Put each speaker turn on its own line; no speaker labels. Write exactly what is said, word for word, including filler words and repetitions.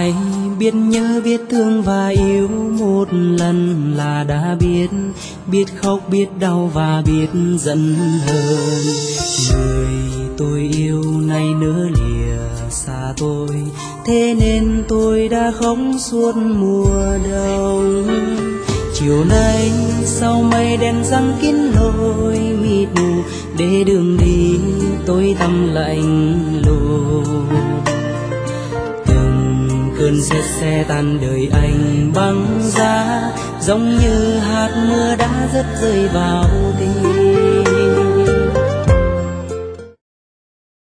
Ai biết nhớ biết thương và yêu một lần là đã biết, biết khóc biết đau và biết giận hờn. Người tôi yêu nay nỡ lìa xa tôi, thế nên tôi đã khóc suốt mùa đông. Chiều nay sau mây đen giăng kín lối mịt mù, để đường đi tôi thầm lạnh lùng. Cơn sét xe tan đời anh băng giá, giống như hạt mưa đã rớt rơi vào tim.